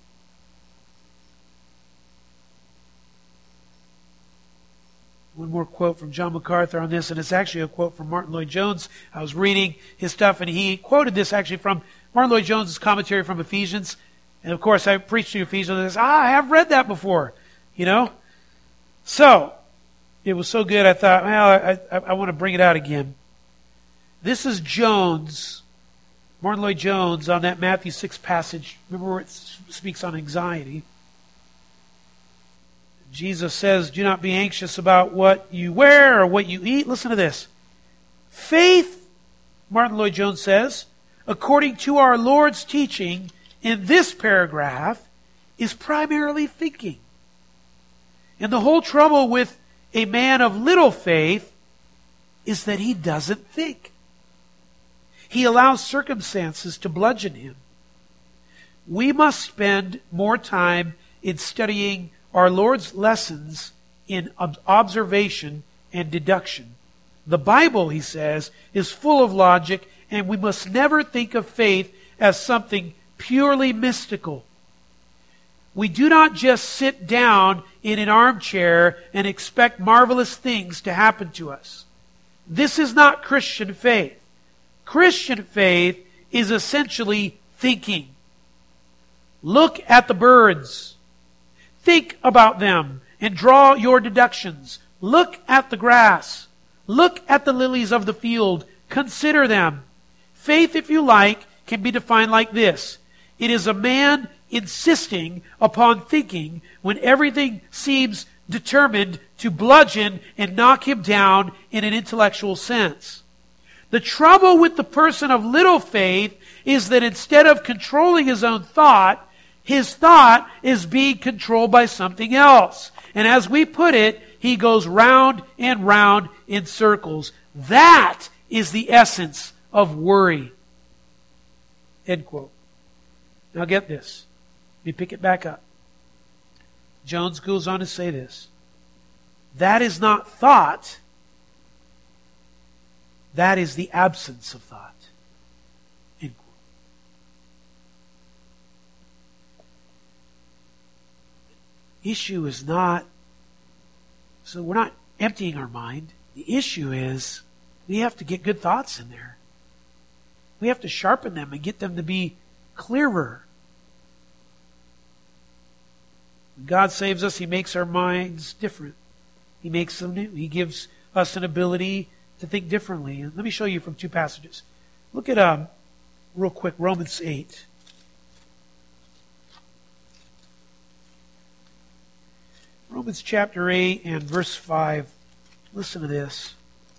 Speaker 1: One more quote from John MacArthur on this, and it's actually a quote from Martin Lloyd-Jones. I was reading his stuff, and he quoted this actually from Martin Lloyd-Jones' commentary from Ephesians. And of course, I preached to Ephesians, and I said, ah, I have read that before, you know. So, it was so good, I thought, well, I, I, I want to bring it out again. This is Jones, Martin Lloyd-Jones, on that Matthew six passage. Remember where it speaks on anxiety. Jesus says, do not be anxious about what you wear or what you eat. Listen to this. Faith, Martin Lloyd-Jones says, according to our Lord's teaching in this paragraph, is primarily thinking. And the whole trouble with a man of little faith is that he doesn't think. He allows circumstances to bludgeon him. We must spend more time in studying our Lord's lessons in observation and deduction. The Bible, he says, is full of logic, and we must never think of faith as something purely mystical. We do not just sit down in an armchair and expect marvelous things to happen to us. This is not Christian faith. Christian faith is essentially thinking. Look at the birds. Think about them and draw your deductions. Look at the grass. Look at the lilies of the field. Consider them. Faith, if you like, can be defined like this. It is a man insisting upon thinking when everything seems determined to bludgeon and knock him down in an intellectual sense. The trouble with the person of little faith is that instead of controlling his own thought, his thought is being controlled by something else. And as we put it, he goes round and round in circles. That is the essence of worry. End quote. Now get this. Let me pick it back up. Jones goes on to say this. That is not thought. That is the absence of thought. End quote. The issue is not, so we're not emptying our mind. The issue is we have to get good thoughts in there. We have to sharpen them and get them to be clearer. When God saves us, He makes our minds different. He makes them new. He gives us an ability to think differently. And let me show you from two passages. Look at, um, real quick, Romans eight. Romans chapter eight and verse five. Listen to this.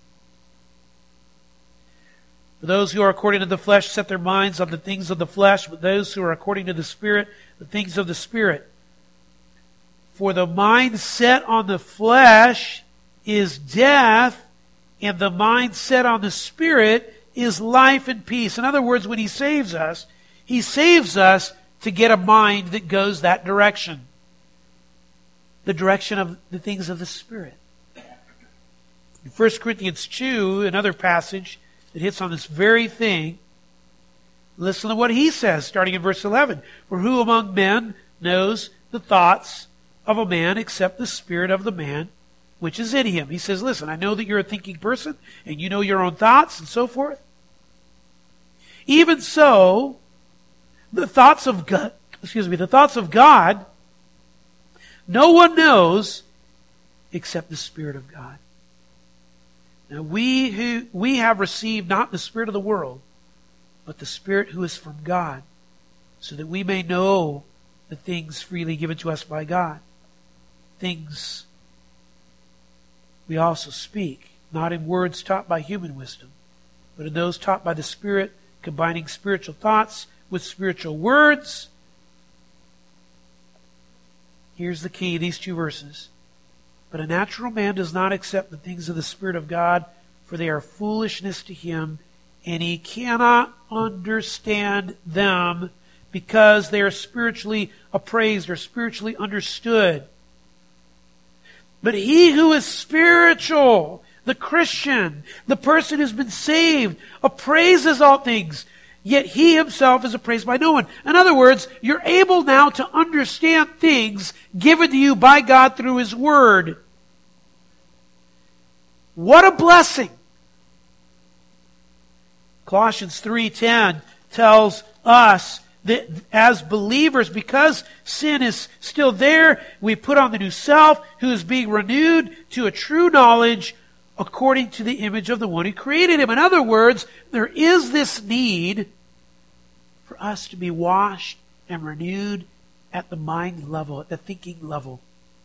Speaker 1: For those who are according to the flesh set their minds on the things of the flesh, but those who are according to the Spirit, the things of the Spirit. For the mind set on the flesh is death, and the mind set on the Spirit is life and peace. In other words, when He saves us, He saves us to get a mind that goes that direction. The direction of the things of the Spirit. In First Corinthians two, another passage that hits on this very thing, listen to what he says, starting in verse eleven. For who among men knows the thoughts of a man except the spirit of the man which is in him? He says, listen, I know that you're a thinking person, and you know your own thoughts, and so forth. Even so, the thoughts of God, excuse me, the thoughts of God, no one knows except the Spirit of God. Now we who we have received not the spirit of the world, but the Spirit who is from God, so that we may know the things freely given to us by God. Things we also speak, not in words taught by human wisdom, but in those taught by the Spirit, combining spiritual thoughts with spiritual words. Here's the key, these two verses. But a natural man does not accept the things of the Spirit of God, for they are foolishness to him, and he cannot understand them because they are spiritually appraised or spiritually understood. But he who is spiritual, the Christian, the person who's been saved, appraises all things, yet he himself is appraised by no one. In other words, you're able now to understand things given to you by God through His Word. What a blessing! Colossians three ten tells us that as believers, because sin is still there, we put on the new self, who is being renewed to a true knowledge according to the image of the one who created him. In other words, there is this need for us to be washed and renewed at the mind level, at the thinking level.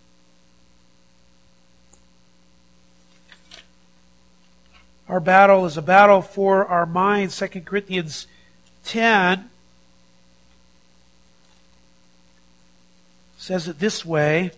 Speaker 1: Our battle is a battle for our minds. Second Corinthians ten says it this way: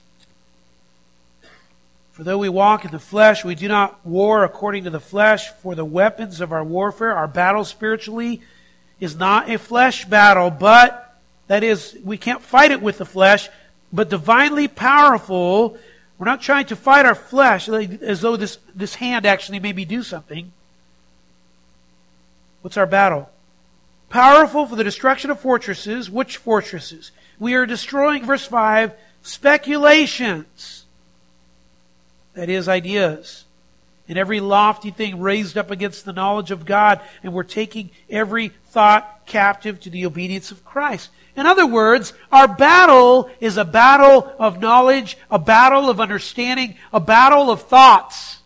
Speaker 1: for though we walk in the flesh, we do not war according to the flesh, for the weapons of our warfare, our battle spiritually, is not a flesh battle, but, that is, we can't fight it with the flesh, but divinely powerful. We're not trying to fight our flesh as though this, this hand actually made me do something. What's our battle? Powerful for the destruction of fortresses. Which fortresses? We are destroying, verse five, speculations. That is, ideas. And every lofty thing raised up against the knowledge of God. And we're taking every thought captive to the obedience of Christ. In other words, our battle is a battle of knowledge, a battle of understanding, a battle of thoughts.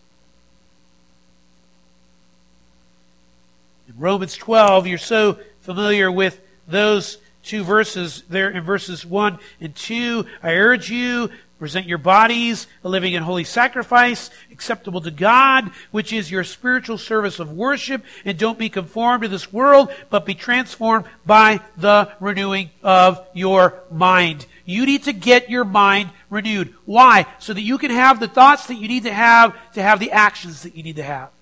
Speaker 1: In Romans twelve, you're so familiar with those two verses there in verses one and two. I urge you, present your bodies a living and holy sacrifice, acceptable to God, which is your spiritual service of worship. And don't be conformed to this world, but be transformed by the renewing of your mind. You need to get your mind renewed. Why? So that you can have the thoughts that you need to have to have the actions that you need to have.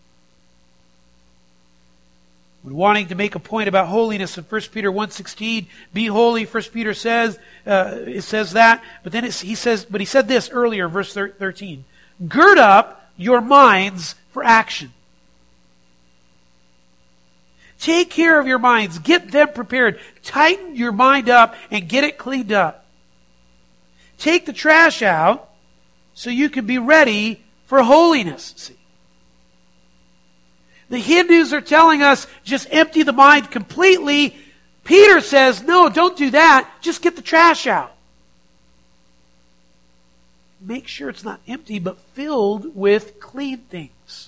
Speaker 1: When wanting to make a point about holiness in First Peter one sixteen, be holy, First Peter says, uh, it says that, but then it's, he says, but he said this earlier, verse thirteen, gird up your minds for action. Take care of your minds, get them prepared, tighten your mind up and get it cleaned up. Take the trash out so you can be ready for holiness. See? The Hindus are telling us, just empty the mind completely. Peter says, no, don't do that. Just get the trash out. Make sure it's not empty, but filled with clean things.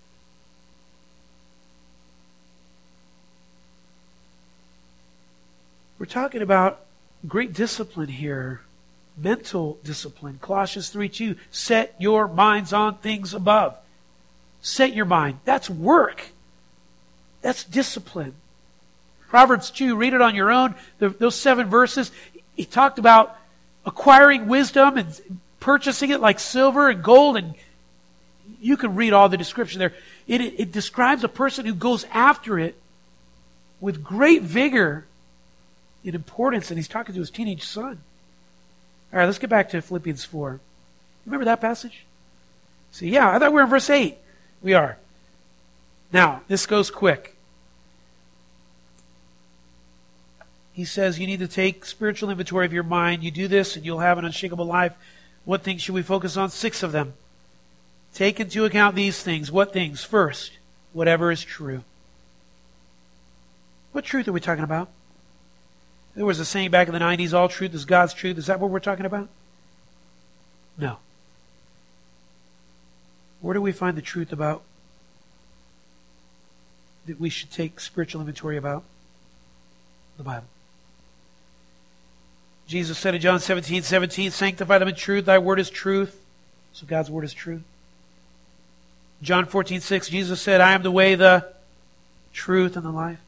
Speaker 1: We're talking about great discipline here. Mental discipline. Colossians three two, set your minds on things above. Set your mind. That's work. That's discipline. Proverbs two, read it on your own. The, those seven verses, he talked about acquiring wisdom and purchasing it like silver and gold. And you can read all the description there. It, it, it describes a person who goes after it with great vigor and importance. And he's talking to his teenage son. All right, let's get back to Philippians four. Remember that passage? See, yeah, I thought we were in verse eight. We are. Now, this goes quick. He says you need to take spiritual inventory of your mind. You do this and you'll have an unshakable life. What things should we focus on? Six of them. Take into account these things. What things? First, whatever is true. What truth are we talking about? There was a saying back in the nineties, all truth is God's truth. Is that what we're talking about? No. Where do we find the truth about that we should take spiritual inventory about? The Bible. Jesus said in John seventeen seventeen, sanctify them in truth, thy word is truth. So God's word is truth. John fourteen six, Jesus said, I am the way, the truth, and the life.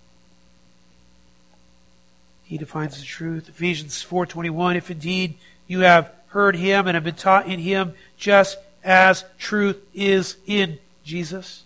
Speaker 1: He defines the truth. Ephesians four twenty-one, if indeed you have heard him and have been taught in him, just as truth is in Jesus.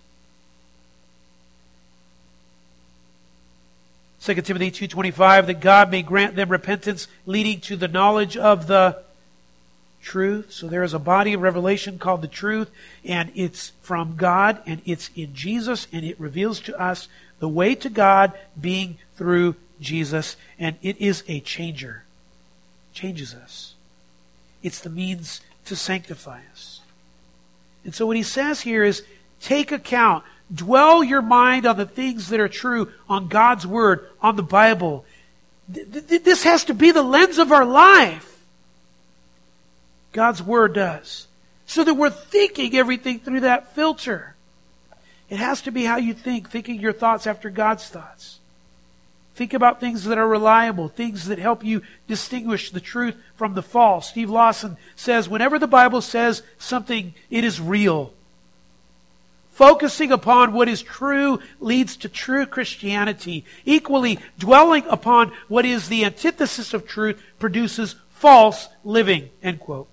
Speaker 1: Second Timothy two twenty-five, that God may grant them repentance leading to the knowledge of the truth. So there is a body of revelation called the truth, and it's from God, and it's in Jesus, and it reveals to us the way to God being through Jesus, and it is a changer. It changes us. It's the means to sanctify us. And so what he says here is, take account. Dwell your mind on the things that are true, on God's Word, on the Bible. This has to be the lens of our life. God's Word does. So that we're thinking everything through that filter. It has to be how you think, thinking your thoughts after God's thoughts. Think about things that are reliable, things that help you distinguish the truth from the false. Steve Lawson says, whenever the Bible says something, it is real. Focusing upon what is true leads to true Christianity. Equally, dwelling upon what is the antithesis of truth produces false living. End quote.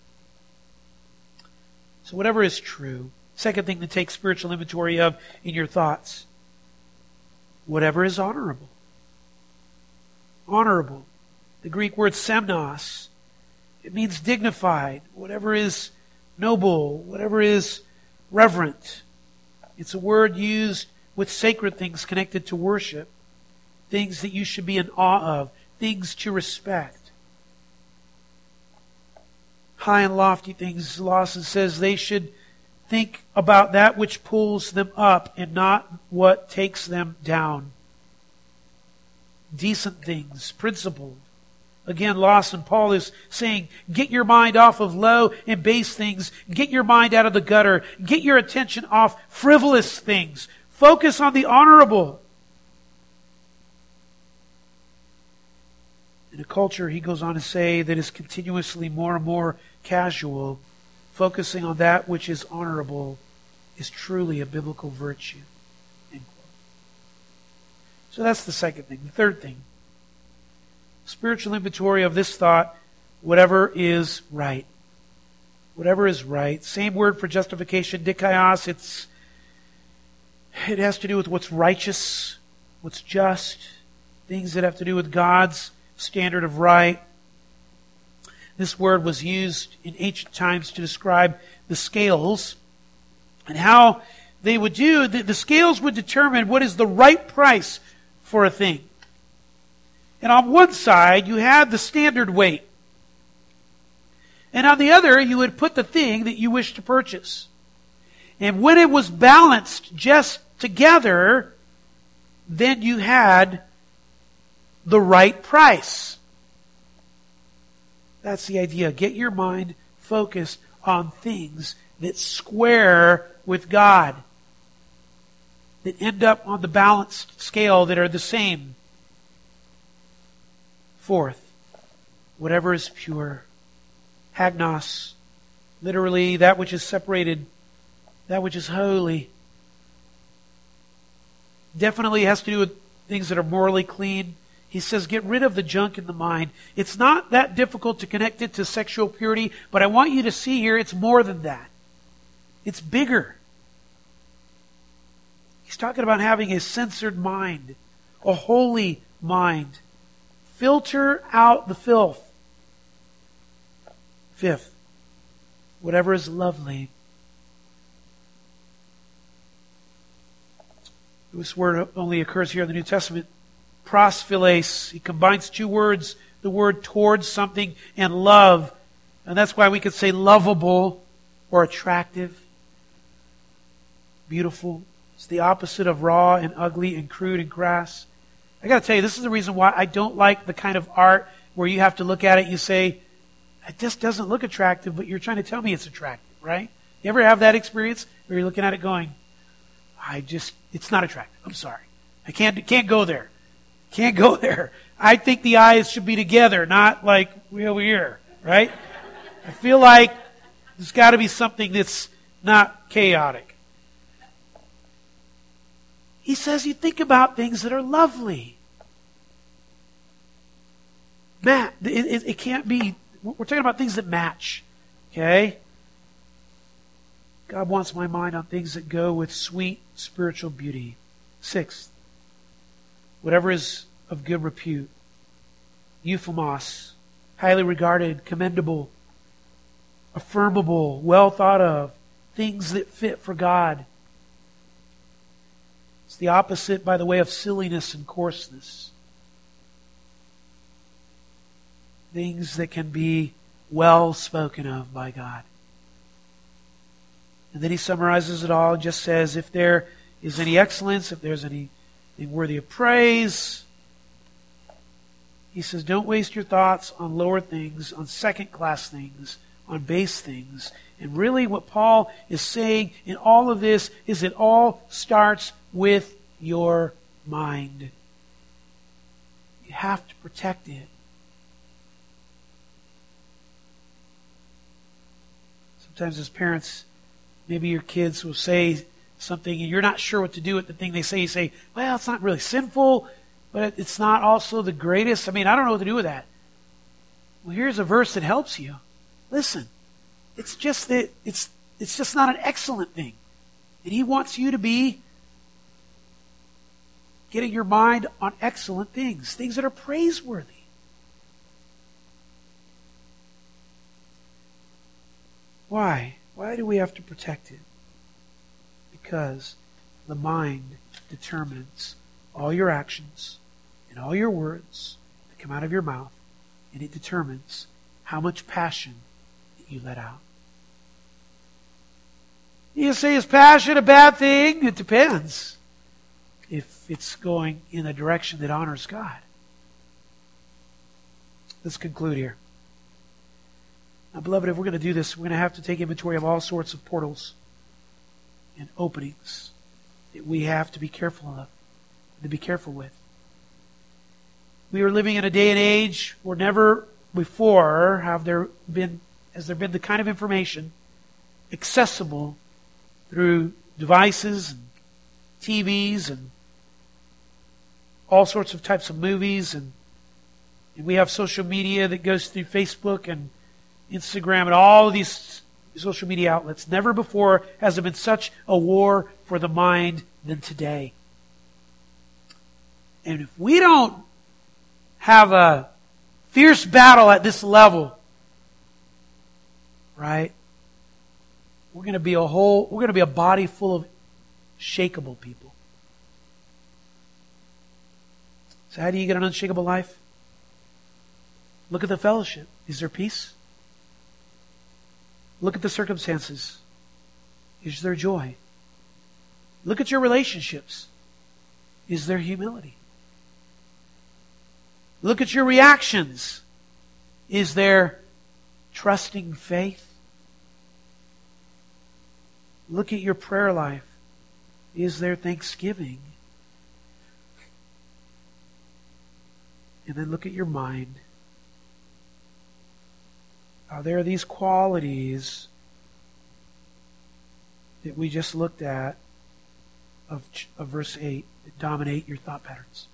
Speaker 1: So whatever is true. Second thing to take spiritual inventory of in your thoughts. Whatever is honorable. Honorable. The Greek word semnos. It means dignified. Whatever is noble. Whatever is reverent. It's a word used with sacred things connected to worship. Things that you should be in awe of. Things to respect. High and lofty things, Lawson says, they should think about that which pulls them up and not what takes them down. Decent things, principled. Again, Lawson, Paul is saying, get your mind off of low and base things. Get your mind out of the gutter. Get your attention off frivolous things. Focus on the honorable. In a culture, he goes on to say, that is continuously more and more casual, focusing on that which is honorable is truly a biblical virtue. End quote. So that's the second thing. The third thing, spiritual inventory of this thought, whatever is right. Whatever is right. Same word for justification, dikaios. It's, it has to do with what's righteous, what's just, things that have to do with God's standard of right. This word was used in ancient times to describe the scales and how they would do, the, the scales would determine what is the right price for a thing. And on one side, you had the standard weight. And on the other, you would put the thing that you wish to purchase. And when it was balanced just together, then you had the right price. That's the idea. Get your mind focused on things that square with God. That end up on the balanced scale, that are the same. Fourth, whatever is pure. Hagnos. Literally, that which is separated. That which is holy. Definitely has to do with things that are morally clean. He says, get rid of the junk in the mind. It's not that difficult to connect it to sexual purity, but I want you to see here, it's more than that. It's bigger. He's talking about having a censored mind, a holy mind. Filter out the filth. Fifth, whatever is lovely. This word only occurs here in the New Testament. Prosphiles. He combines two words, the word towards something and love. And that's why we could say lovable or attractive. Beautiful. It's the opposite of raw and ugly and crude and crass. I got to tell you, this is the reason why I don't like the kind of art where you have to look at it and you say, it just doesn't look attractive, but you're trying to tell me it's attractive, right? You ever have that experience where you're looking at it going, I just, it's not attractive. I'm sorry. I can't, can't go there. Can't go there. I think the eyes should be together, not like way over here, right? I feel like there's got to be something that's not chaotic. He says you think about things that are lovely. Matt, it, it, it can't be, we're talking about things that match, okay? God wants my mind on things that go with sweet spiritual beauty. Sixth, whatever is of good repute, euphemos, highly regarded, commendable, affirmable, well thought of, things that fit for God. It's the opposite by the way of silliness and coarseness. Things that can be well spoken of by God. And then he summarizes it all and just says, if there is any excellence, if there's anything worthy of praise, he says, don't waste your thoughts on lower things, on second-class things, on base things. And really what Paul is saying in all of this is it all starts with your mind. You have to protect it. Sometimes as parents, maybe your kids will say something and you're not sure what to do with the thing they say. You say, well, it's not really sinful, but it's not also the greatest. I mean, I don't know what to do with that. Well, here's a verse that helps you. Listen, it's just that it's it's just not an excellent thing. And he wants you to be getting your mind on excellent things, things that are praiseworthy. Why? Why do we have to protect it? Because the mind determines all your actions and all your words that come out of your mouth, and it determines how much passion that you let out. You say, is passion a bad thing? It depends if it's going in a direction that honors God. Let's conclude here. Now, beloved, if we're going to do this, we're going to have to take inventory of all sorts of portals and openings that we have to be careful of, to be careful with. We are living in a day and age where never before have there been, has there been the kind of information accessible through devices and T Vs and all sorts of types of movies, and, and we have social media that goes through Facebook and Instagram and all of these social media outlets. Never before has there been such a war for the mind than today. And if we don't have a fierce battle at this level, right, we're going to be a whole, we're going to be a body full of shakeable people. So how do you get an unshakable life? Look at the fellowship. Is there peace? Look at the circumstances. Is there joy? Look at your relationships. Is there humility? Look at your reactions. Is there trusting faith? Look at your prayer life. Is there thanksgiving? And then look at your mind. Are there these qualities that we just looked at of, of verse eight that dominate your thought patterns?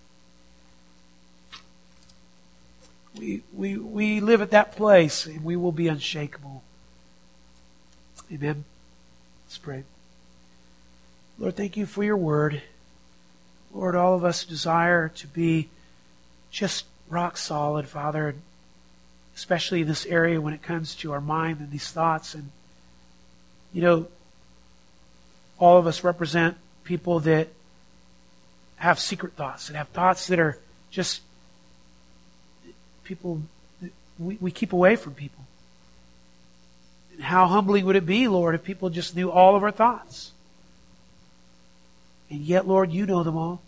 Speaker 1: We, we, we live at that place and we will be unshakable. Amen. Let's pray. Lord, thank you for your word. Lord, all of us desire to be just rock solid, Father, especially in this area when it comes to our mind and these thoughts. And, you know, all of us represent people that have secret thoughts, that have thoughts that are just people, we, we keep away from people. And how humbling would it be, Lord, if people just knew all of our thoughts? And yet, Lord, you know them all.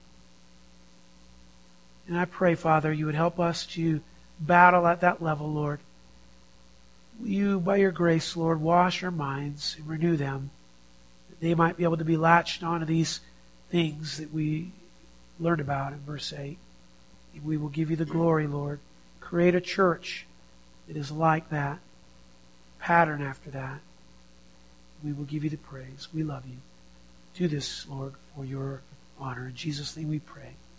Speaker 1: And I pray, Father, you would help us to battle at that level, Lord. You, by your grace, Lord, wash our minds and renew them, that they might be able to be latched onto these things that we learned about in verse eight. And we will give you the glory, Lord. Create a church that is like that. Pattern after that. We will give you the praise. We love you. Do this, Lord, for your honor. In Jesus' name we pray.